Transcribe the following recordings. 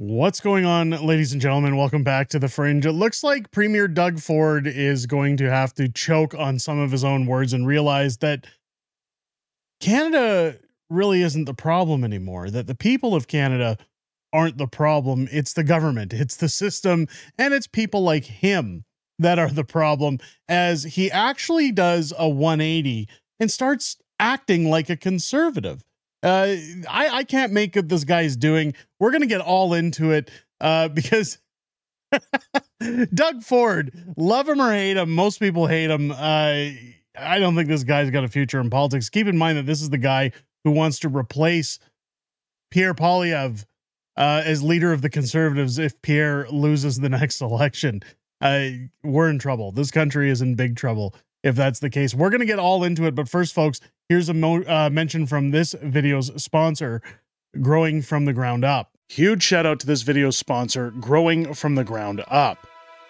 What's going on, ladies and gentlemen? Welcome back to The Fringe. It looks like Premier Doug Ford is going to have to choke on some of his own words and realize that Canada really isn't the problem anymore, that the people of Canada aren't the problem. It's the government, it's the system, and it's people like him that are the problem, as he actually does a 180 and starts acting like a conservative. I can't make what this guy's doing. We're going to get all into it because Doug Ford, love him or hate him, most people hate him. I don't think this guy's got a future in politics. Keep in mind that this is the guy who wants to replace Pierre Poilievre as leader of the Conservatives if Pierre loses the next election. We're in trouble. This country is in big trouble if that's the case. We're going to get all into it. But first, folks, here's a mention from this video's sponsor, Growing from the Ground Up. Huge shout out to this video's sponsor, Growing from the Ground Up.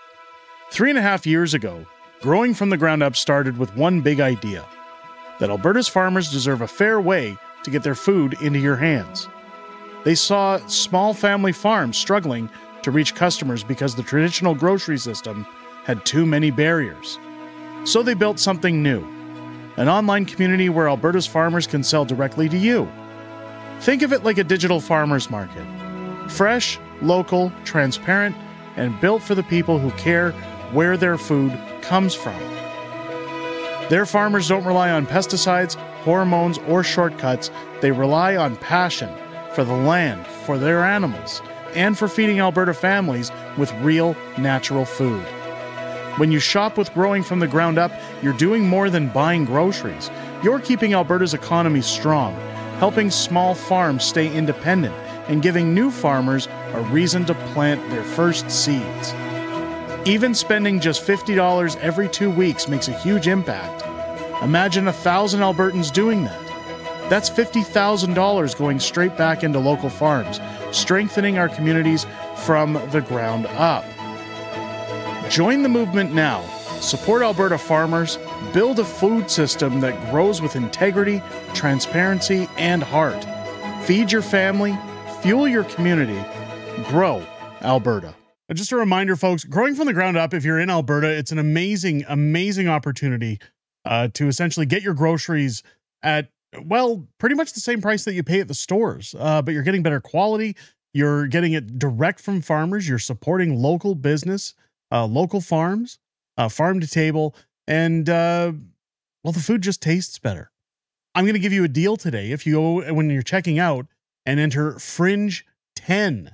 3.5 years ago, Growing from the Ground Up started with one big idea: that Alberta's farmers deserve a fair way to get their food into your hands. They saw small family farms struggling to reach customers because the traditional grocery system had too many barriers. So they built something new, an online community where Alberta's farmers can sell directly to you. Think of it like a digital farmers market. Fresh, local, transparent, and built for the people who care where their food comes from. Their farmers don't rely on pesticides, hormones, or shortcuts. They rely on passion for the land, for their animals, and for feeding Alberta families with real, natural food. When you shop with Growing from the Ground Up, you're doing more than buying groceries. You're keeping Alberta's economy strong, helping small farms stay independent, and giving new farmers a reason to plant their first seeds. Even spending just $50 every 2 weeks makes a huge impact. Imagine 1,000 Albertans doing that. That's $50,000 going straight back into local farms, strengthening our communities from the ground up. Join the movement now. Support Alberta farmers. Build a food system that grows with integrity, transparency, and heart. Feed your family. Fuel your community. Grow Alberta. Just a reminder, folks, Growing from the Ground Up, if you're in Alberta, it's an amazing, amazing opportunity to essentially get your groceries at, well, pretty much the same price that you pay at the stores, but you're getting better quality. You're getting it direct from farmers. You're supporting local business, local farms, farm to table, and, well, the food just tastes better. I'm going to give you a deal today. If you go, when you're checking out, and enter FRINGE10,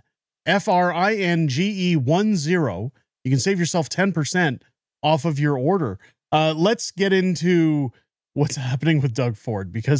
FRINGE10, you can save yourself 10% off of your order. Let's get into what's happening with Doug Ford, because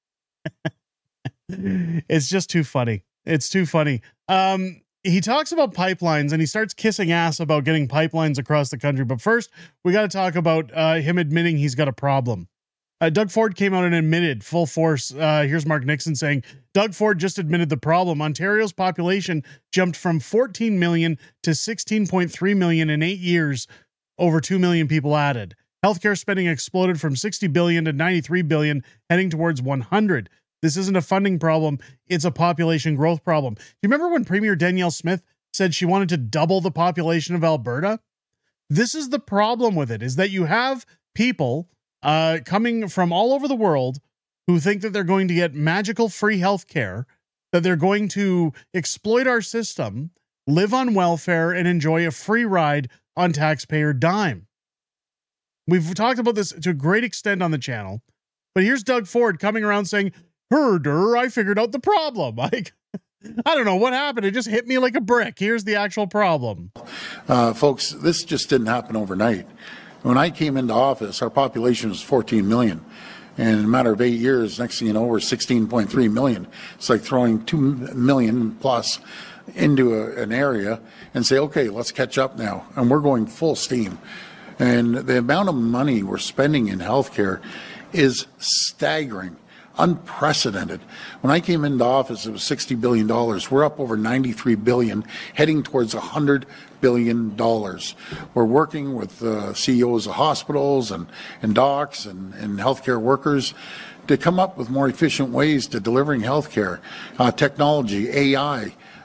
it's just too funny. It's too funny. He talks about pipelines and he starts kissing ass about getting pipelines across the country. But first, we got to talk about him admitting he's got a problem. Doug Ford came out and admitted full force. Here's Mark Nixon saying, Doug Ford just admitted the problem. Ontario's population jumped from 14 million to 16.3 million in 8 years, over 2 million people added. Healthcare spending exploded from 60 billion to 93 billion, heading towards 100. This isn't a funding problem. It's a population growth problem. Do you remember when Premier Danielle Smith said she wanted to double the population of Alberta? This is the problem with it, is that you have people coming from all over the world who think that they're going to get magical free health care, that they're going to exploit our system, live on welfare, and enjoy a free ride on taxpayer dime. We've talked about this to a great extent on the channel, but here's Doug Ford coming around saying, herder, I figured out the problem. I don't know what happened. It just hit me like a brick. Here's the actual problem. Folks, this just didn't happen overnight. When I came into office, our population was 14 million. And in a matter of 8 years, next thing you know, we're 16.3 million. It's like throwing 2 million plus into an area and say, okay, let's catch up now. And we're going full steam. And the amount of money we're spending in healthcare is staggering, unprecedented. When I came into office, it was $60 billion. We're up over $93 billion, heading towards $100 billion. We're working with CEOs of hospitals and docs and healthcare workers to come up with more efficient ways to delivering healthcare, technology, AI,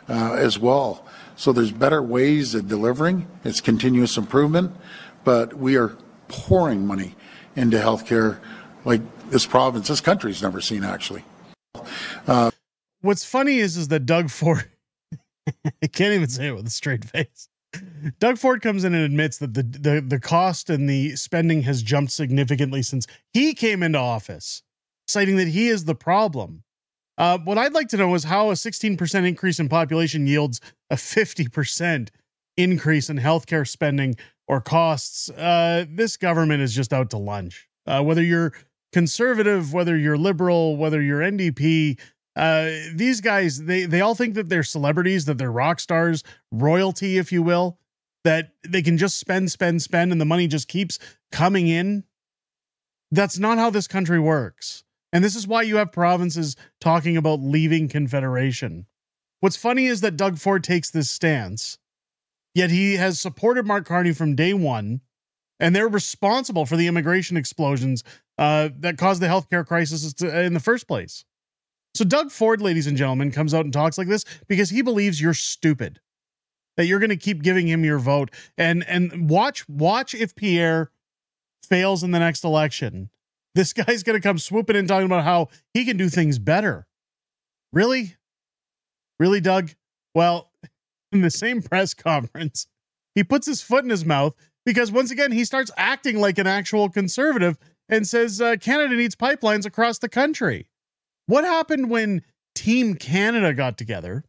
as well. So there's better ways of delivering. It's continuous improvement, but we are pouring money into healthcare like this province, this country's never seen, actually. What's funny is that Doug Ford, I can't even say it with a straight face. Doug Ford comes in and admits that the cost and the spending has jumped significantly since he came into office, citing that he is the problem. What I'd like to know is how a 16% increase in population yields a 50% increase in healthcare spending or costs. This government is just out to lunch. Whether you're conservative, whether you're liberal, whether you're NDP, these guys, they all think that they're celebrities, that they're rock stars, royalty, if you will, that they can just spend, and the money just keeps coming in. That's not how this country works. And this is why you have provinces talking about leaving Confederation. What's funny is that Doug Ford takes this stance, yet he has supported Mark Carney from day one, and they're responsible for the immigration explosions that caused the healthcare crisis in the first place. So Doug Ford, ladies and gentlemen, comes out and talks like this because he believes you're stupid, that you're going to keep giving him your vote. And watch if Pierre fails in the next election. This guy's going to come swooping in talking about how he can do things better. Really? Really, Doug? Well, in the same press conference, he puts his foot in his mouth because once again, he starts acting like an actual conservative and says Canada needs pipelines across the country. What happened when Team Canada got together?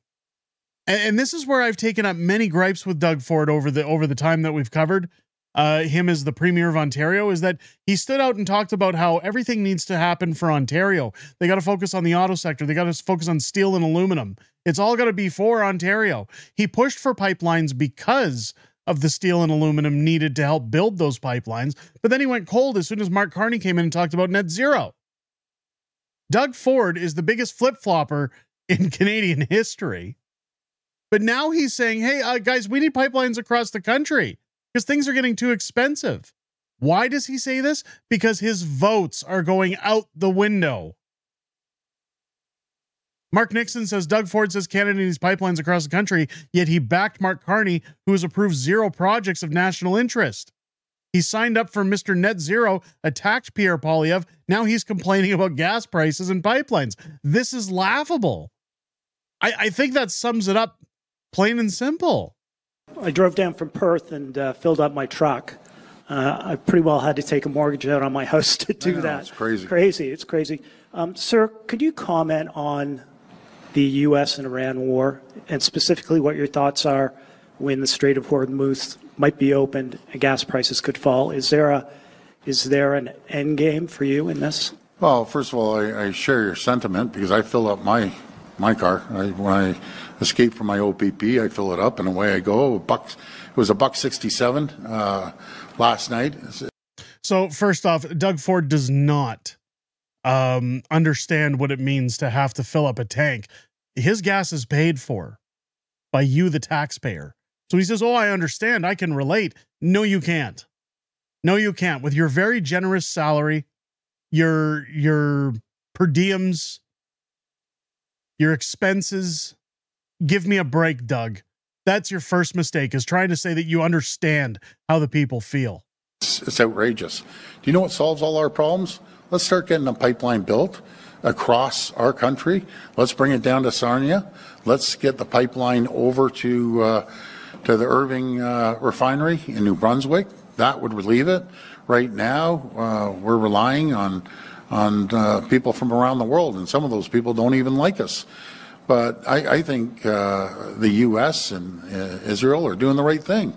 And this is where I've taken up many gripes with Doug Ford over the time that we've covered him as the Premier of Ontario, is that he stood out and talked about how everything needs to happen for Ontario. They got to focus on the auto sector. They got to focus on steel and aluminum. It's all got to be for Ontario. He pushed for pipelines because of the steel and aluminum needed to help build those pipelines. But then he went cold as soon as Mark Carney came in and talked about net zero. Doug Ford is the biggest flip-flopper in Canadian history. But now he's saying, hey, guys, we need pipelines across the country because things are getting too expensive. Why does he say this? Because his votes are going out the window. Mark Nixon says Doug Ford says Canada needs pipelines across the country, yet he backed Mark Carney, who has approved 0 projects of national interest. He signed up for Mr. Net Zero, attacked Pierre Poilievre. Now he's complaining about gas prices and pipelines. This is laughable. I think that sums it up plain and simple. I drove down from Perth and filled up my truck. I pretty well had to take a mortgage out on my house to do that. It's crazy. It's crazy. Sir, could you comment on the U.S. and Iran war, and specifically what your thoughts are when the Strait of Hormuz might be opened and gas prices could fall? Is there an end game for you in this? Well, first of all, I share your sentiment because I fill up my car. When I escape from my OPP, I fill it up and away I go. It was $1.67 last night. So first off, Doug Ford does not understand what it means to have to fill up a tank. His gas is paid for by you, the taxpayer. So he says, oh, I understand. I can relate. No, you can't. No, you can't. With your very generous salary, your per diems, your expenses, give me a break, Doug. That's your first mistake, is trying to say that you understand how the people feel. It's outrageous. Do you know what solves all our problems? Let's start getting a pipeline built across our country. Let's bring it down to Sarnia. Let's get the pipeline over to the Irving refinery in New Brunswick. That would relieve it. Right now, we're relying on people from around the world, and some of those people don't even like us. But I think the U.S. and Israel are doing the right thing.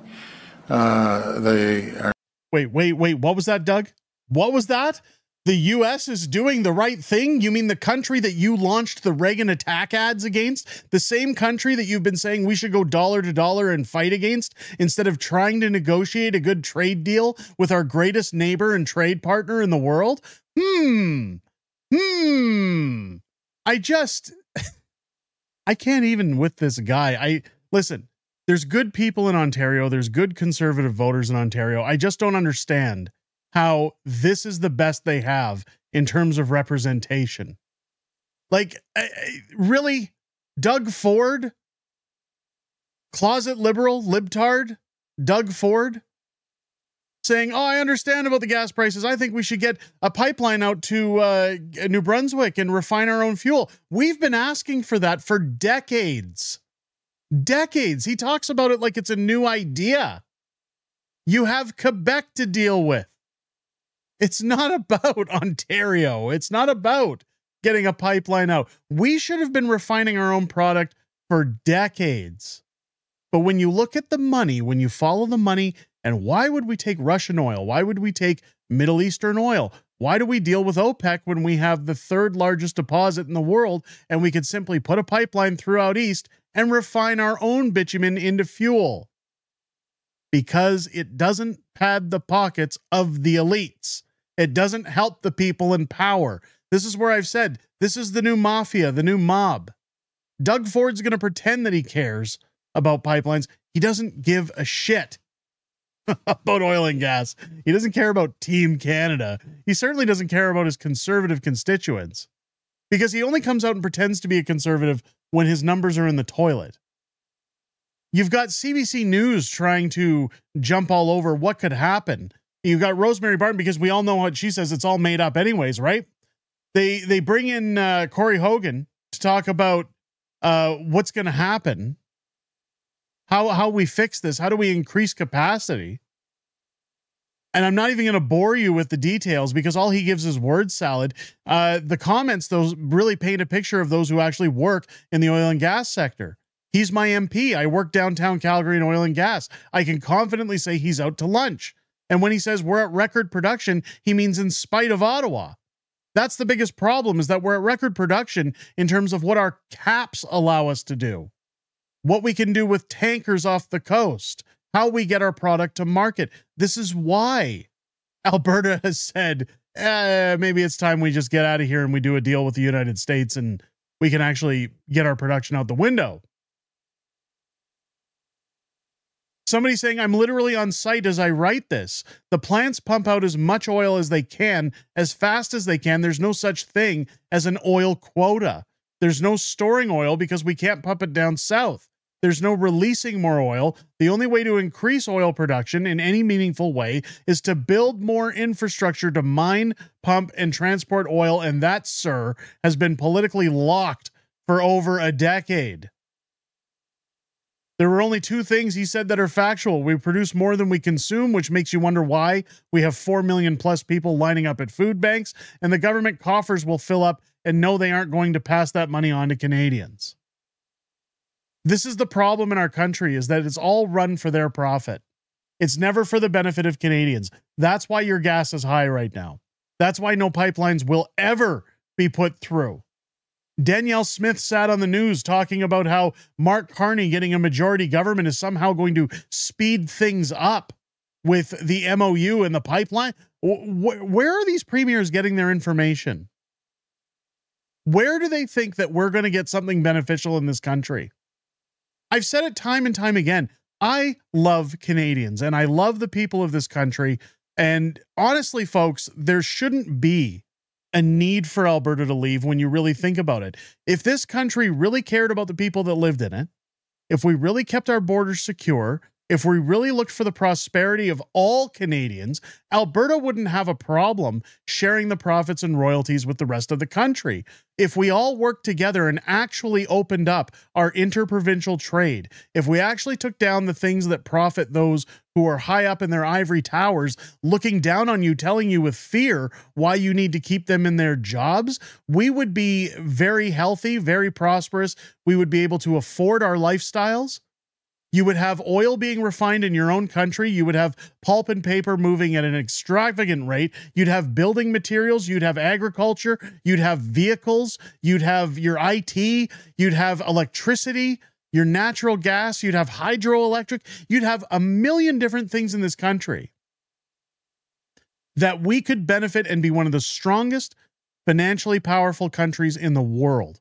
They are. Wait. What was that, Doug? What was that? The U.S. is doing the right thing? You mean the country that you launched the Reagan attack ads against? The same country that you've been saying we should go dollar to dollar and fight against instead of trying to negotiate a good trade deal with our greatest neighbor and trade partner in the world? I can't even with this guy. Listen, there's good people in Ontario. There's good conservative voters in Ontario. I just don't understand how this is the best they have in terms of representation. Like, really? Doug Ford closet liberal, libtard, Doug Ford, saying, oh, I understand about the gas prices. I think we should get a pipeline out to New Brunswick and refine our own fuel. We've been asking for that for decades. Decades. He talks about it like it's a new idea. You have Quebec to deal with. It's not about Ontario. It's not about getting a pipeline out. We should have been refining our own product for decades. But when you look at the money, when you follow the money, and why would we take Russian oil? Why would we take Middle Eastern oil? Why do we deal with OPEC when we have the third largest deposit in the world and we could simply put a pipeline throughout East and refine our own bitumen into fuel? Because it doesn't pad the pockets of the elites. It doesn't help the people in power. This is where I've said, this is the new mafia, the new mob. Doug Ford's going to pretend that he cares about pipelines. He doesn't give a shit about oil and gas. He doesn't care about Team Canada. He certainly doesn't care about his conservative constituents, because he only comes out and pretends to be a conservative when his numbers are in the toilet. You've got CBC News trying to jump all over what could happen. You've got Rosemary Barton, because we all know what she says. It's all made up anyways, right? They bring in Corey Hogan to talk about what's going to happen, how we fix this, how do we increase capacity. And I'm not even going to bore you with the details because all he gives is word salad. The comments, those really paint a picture of those who actually work in the oil and gas sector. He's my MP. I work downtown Calgary in oil and gas. I can confidently say he's out to lunch. And when he says we're at record production, he means in spite of Ottawa. That's the biggest problem, is that we're at record production in terms of what our caps allow us to do, what we can do with tankers off the coast, how we get our product to market. This is why Alberta has said, maybe it's time we just get out of here and we do a deal with the United States and we can actually get our production out the window. Somebody saying, I'm literally on site as I write this. The plants pump out as much oil as they can, as fast as they can. There's no such thing as an oil quota. There's no storing oil because we can't pump it down south. There's no releasing more oil. The only way to increase oil production in any meaningful way is to build more infrastructure to mine, pump, and transport oil. And that, sir, has been politically locked for over a decade. There were only two things he said that are factual. We produce more than we consume, which makes you wonder why we have 4 million plus people lining up at food banks, and the government coffers will fill up and know they aren't going to pass that money on to Canadians. This is the problem in our country, is that it's all run for their profit. It's never for the benefit of Canadians. That's why your gas is high right now. That's why no pipelines will ever be put through. Danielle Smith sat on the news talking about how Mark Carney getting a majority government is somehow going to speed things up with the MOU and the pipeline. Where are these premiers getting their information? Where do they think that we're going to get something beneficial in this country? I've said it time and time again. I love Canadians and I love the people of this country. And honestly, folks, there shouldn't be a need for Alberta to leave when you really think about it. If this country really cared about the people that lived in it, if we really kept our borders secure, if we really looked for the prosperity of all Canadians, Alberta wouldn't have a problem sharing the profits and royalties with the rest of the country. If we all worked together and actually opened up our interprovincial trade, if we actually took down the things that profit those who are high up in their ivory towers, looking down on you, telling you with fear why you need to keep them in their jobs, we would be very healthy, very prosperous. We would be able to afford our lifestyles. You would have oil being refined in your own country. You would have pulp and paper moving at an extravagant rate. You'd have building materials. You'd have agriculture. You'd have vehicles. You'd have your IT. You'd have electricity, your natural gas. You'd have hydroelectric. You'd have a million different things in this country that we could benefit and be one of the strongest, financially powerful countries in the world.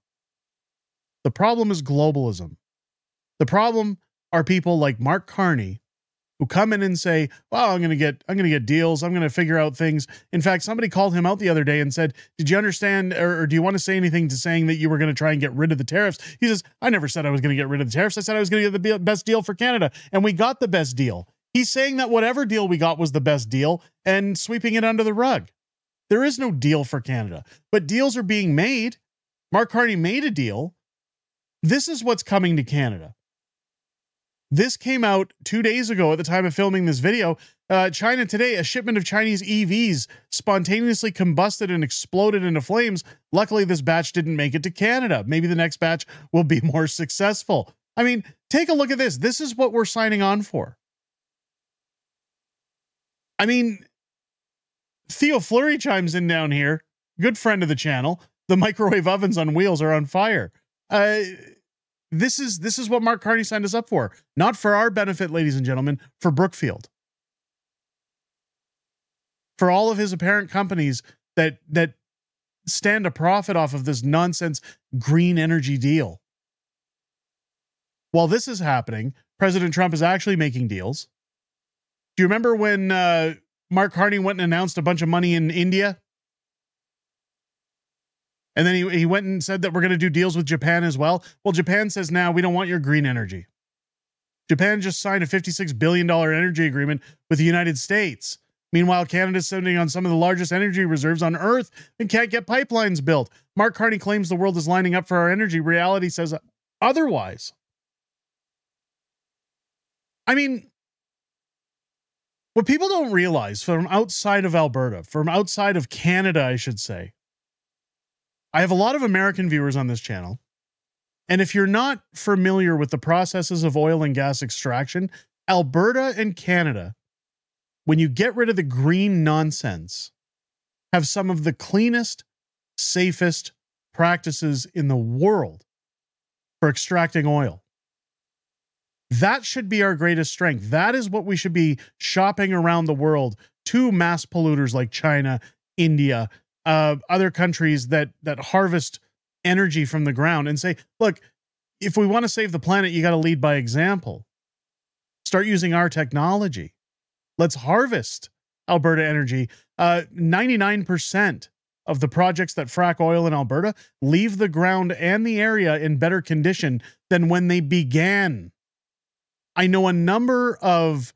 The problem is globalism. The problem are people like Mark Carney, who come in and say, well, I'm going to get deals. I'm going to figure out things. In fact, somebody called him out the other day and said, did you understand, or do you want to say anything to saying that you were going to try and get rid of the tariffs? He says, I never said I was going to get rid of the tariffs. I said I was going to get the best deal for Canada. And we got the best deal. He's saying that whatever deal we got was the best deal and sweeping it under the rug. There is no deal for Canada, but deals are being made. Mark Carney made a deal. This is what's coming to Canada. This came out 2 days ago at the time of filming this video. China Today, a shipment of Chinese EVs spontaneously combusted and exploded into flames. Luckily, this batch didn't make it to Canada. Maybe the next batch will be more successful. I mean, take a look at this. This is what we're signing on for. I mean, Theo Fleury chimes in down here. Good friend of the channel. The microwave ovens on wheels are on fire. This is what Mark Carney signed us up for. Not for our benefit, ladies and gentlemen, for Brookfield. For all of his apparent companies that stand a profit off of this nonsense green energy deal. While this is happening, President Trump is actually making deals. Do you remember when Mark Carney went and announced a bunch of money in India? And then he went and said that we're going to do deals with Japan as well. Well, Japan says, now we don't want your green energy. Japan just signed a $56 billion energy agreement with the United States. Meanwhile, Canada's sitting on some of the largest energy reserves on Earth and can't get pipelines built. Mark Carney claims the world is lining up for our energy. Reality says otherwise. I mean, what people don't realize from outside of Alberta, from outside of Canada, I should say, I have a lot of American viewers on this channel. And if you're not familiar with the processes of oil and gas extraction, Alberta and Canada, when you get rid of the green nonsense, have some of the cleanest, safest practices in the world for extracting oil. That should be our greatest strength. That is what we should be shopping around the world to mass polluters like China, India, other countries that harvest energy from the ground and say, look, if we want to save the planet, you got to lead by example. Start using our technology. Let's harvest Alberta energy. 99% of the projects that frack oil in Alberta leave the ground and the area in better condition than when they began. I know a number of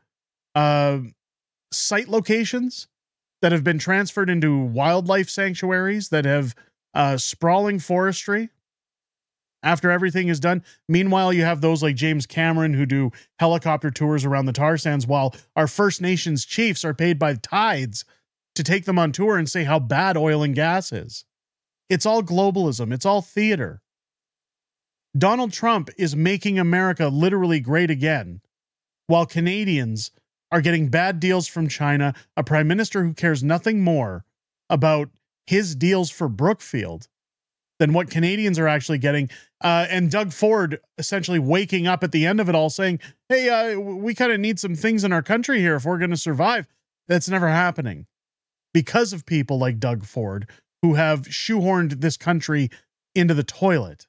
site locations that have been transferred into wildlife sanctuaries that have sprawling forestry after everything is done. Meanwhile, you have those like James Cameron who do helicopter tours around the tar sands, while our First Nations chiefs are paid by tides to take them on tour and say how bad oil and gas is. It's all globalism. It's all theater. Donald Trump is making America literally great again, while Canadians are getting bad deals from China, a prime minister who cares nothing more about his deals for Brookfield than what Canadians are actually getting. And Doug Ford essentially waking up at the end of it all saying, hey, we kind of need some things in our country here if we're going to survive. That's never happening because of people like Doug Ford who have shoehorned this country into the toilet.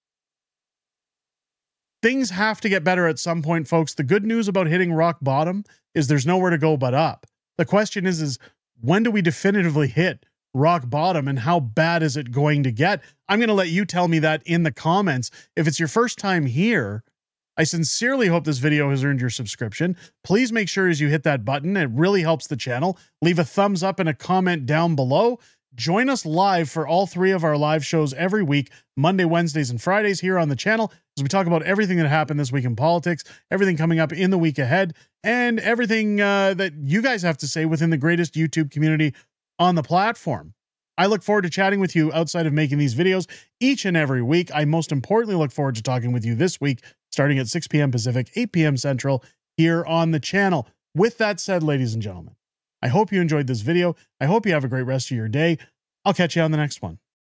Things have to get better at some point, folks. The good news about hitting rock bottom is there's nowhere to go but up. The question is when do we definitively hit rock bottom and how bad is it going to get? I'm going to let you tell me that in the comments. If it's your first time here, I sincerely hope this video has earned your subscription. Please make sure as you hit that button, it really helps the channel. Leave a thumbs up and a comment down below. Join us live for all 3 of our live shows every week, Monday, Wednesdays, and Fridays here on the channel, as we talk about everything that happened this week in politics, everything coming up in the week ahead, and everything that you guys have to say within the greatest YouTube community on the platform. I look forward to chatting with you outside of making these videos each and every week. I most importantly look forward to talking with you this week, starting at 6 p.m. Pacific, 8 p.m. Central, here on the channel. With that said, ladies and gentlemen, I hope you enjoyed this video. I hope you have a great rest of your day. I'll catch you on the next one.